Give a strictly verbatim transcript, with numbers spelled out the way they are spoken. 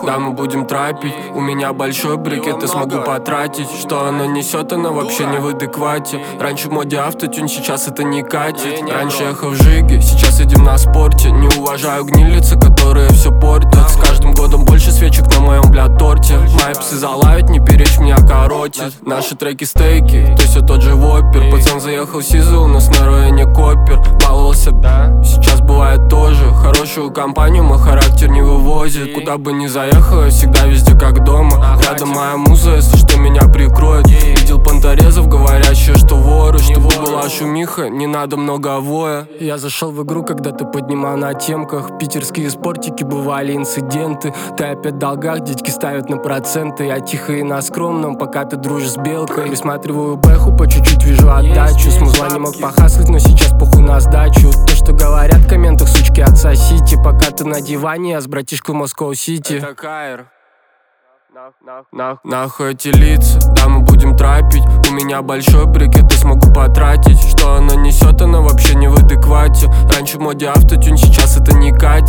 да мы будем трапить. У меня большой брикет, и смогу потратить. Что она несет, она вообще не в адеквате. Раньше в моде автотюн, сейчас это не катит. Раньше ехал в жиге, сейчас едем на спорте. Не уважаю гнилицы, которые все портят. С каждым годом больше свечек на моем, бля, торте. Мои псы залают, не перечь, меня коротит. Наши треки стейки, ты все тот же вопер. Пацан заехал в СИЗО, у нас на районе копер. Баловался, да, сейчас бывает тоже. Хорошую компанию мой характер не вывозит. Куда бы ни заехал, я всегда везде как дома. Рядом моя муза, если что, меня прикроет. Видел понторезов, говорящие, что воры. Чтобы была шумиха, не надо много воя. Я зашел в игру, когда ты поднимал на темках. Питерские спортики, бывали инциденты. Ты опять в долгах, дядьки ставят на проценты. Я тихо и на скромном, пока ты дружишь с белкой. Присматриваю бэху, по чуть-чуть вижу отдачу. С музла не мог похаслать, но сейчас похуй на сдачу. То, что говорят в комментах, сучки, отсосите. Пока ты на диване, я с братишкой в Москва-Сити. Это Кайр. Нахуй эти лица, да мы будем трапить. У меня большой брикет, и смогу потратить. Что она несет, она вообще не в адеквате. Раньше в моде автотюн, сейчас это не катит.